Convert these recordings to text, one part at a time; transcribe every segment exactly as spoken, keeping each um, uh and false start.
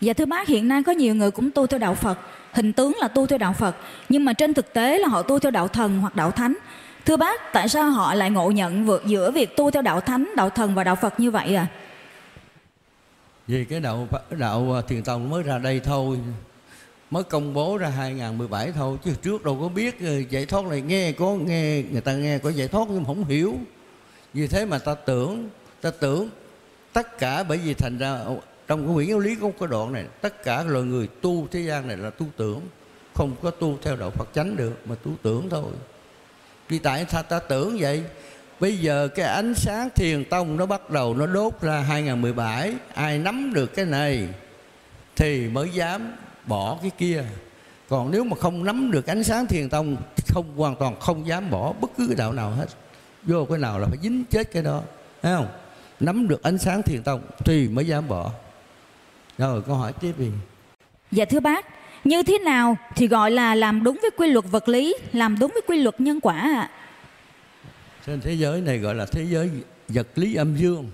Dạ thưa bác, hiện nay có nhiều người cũng tu theo đạo Phật, hình tướng là tu theo đạo Phật, nhưng mà trên thực tế là họ tu theo đạo thần hoặc đạo thánh. Thưa bác, tại sao họ lại ngộ nhận vượt giữa việc tu theo đạo thánh, đạo thần và đạo Phật như vậy à? Vì cái đạo đạo Thiền Tông mới ra đây thôi, mới công bố ra hai không một bảy thôi, chứ trước đâu có biết giải thoát này. Nghe có nghe người ta nghe có giải thoát nhưng mà không hiểu, vì thế mà ta tưởng ta tưởng tất cả. Bởi vì thành ra trong cái quyển giáo lý có cái đoạn này, tất cả loài người tu thế gian này là tu tưởng, không có tu theo đạo Phật chánh được, mà tu tưởng thôi. Vì tại sao ta tưởng vậy? Bây giờ cái ánh sáng Thiền Tông nó bắt đầu nó đốt ra hai không một bảy, ai nắm được cái này thì mới dám bỏ cái kia. Còn nếu mà không nắm được ánh sáng Thiền Tông, không, hoàn toàn không dám bỏ bất cứ cái đạo nào hết. Vô cái nào là phải dính chết cái đó, thấy không? Nắm được ánh sáng Thiền Tông thì mới dám bỏ. Rồi câu hỏi tiếp đi. Dạ thưa bác, như thế nào thì gọi là làm đúng với quy luật vật lý, làm đúng với quy luật nhân quả ạ? À? Trên thế giới này gọi là thế giới vật lý âm dương.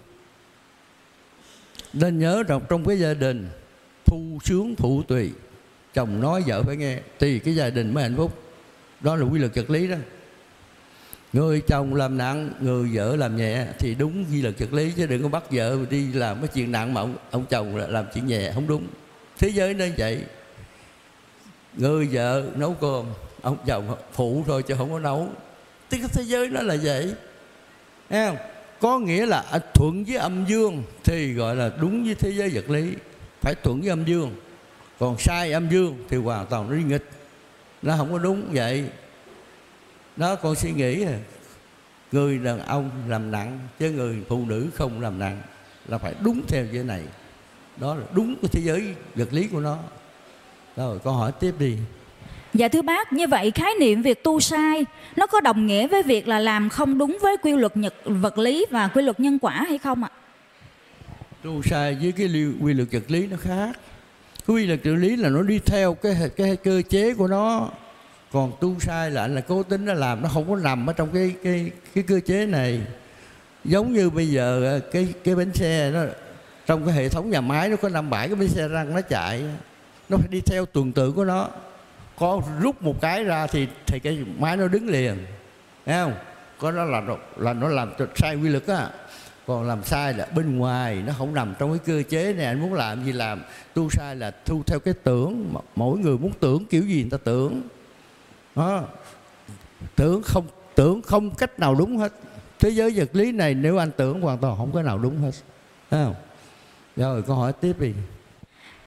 Nên nhớ rằng trong cái gia đình thu sướng phụ tùy, chồng nói vợ phải nghe thì cái gia đình mới hạnh phúc. Đó là quy luật vật lý đó. Người chồng làm nặng, người vợ làm nhẹ thì đúng quy luật vật lý, chứ đừng có bắt vợ đi làm cái chuyện nặng mà ông, ông chồng làm chuyện nhẹ, không đúng. Thế giới nên vậy. Người vợ nấu cơm, ông chồng phụ thôi chứ không có nấu. Tức thế giới nó là vậy, thấy không? Có nghĩa là thuận với âm dương thì gọi là đúng với thế giới vật lý, phải thuận với âm dương. Còn sai âm dương thì hoàn toàn nó đi nghịch, nó không có đúng vậy. Đó, con suy nghĩ người đàn ông làm nặng chứ người phụ nữ không làm nặng, là phải đúng theo cái này. Đó là đúng cái thế giới vật lý của nó. Rồi con hỏi tiếp đi. Dạ thưa bác, như vậy khái niệm việc tu sai nó có đồng nghĩa với việc là làm không đúng với quy luật nhật, vật lý và quy luật nhân quả hay không ạ? Tu sai với cái quy luật vật lý nó khác. Cái quy luật vật lý là nó đi theo cái, cái cơ chế của nó. Còn tu sai là anh là cố tính nó làm, nó không có nằm ở trong cái, cái, cái cơ chế này. Giống như bây giờ cái, cái bánh xe nó, trong cái hệ thống nhà máy nó có năm bảy cái bánh xe răng nó chạy, nó phải đi theo tuần tự của nó. Có rút một cái ra thì, thì cái máy nó đứng liền, thấy không? Có đó là, là nó làm sai quy luật á. Còn làm sai là bên ngoài, nó không nằm trong cái cơ chế này. Anh muốn làm gì làm. Tu sai là tu theo cái tưởng. Mỗi người muốn tưởng kiểu gì người ta tưởng đó. Tưởng không, tưởng không cách nào đúng hết. Thế giới vật lý này nếu anh tưởng hoàn toàn không có nào đúng hết, thấy không? Rồi câu hỏi tiếp đi.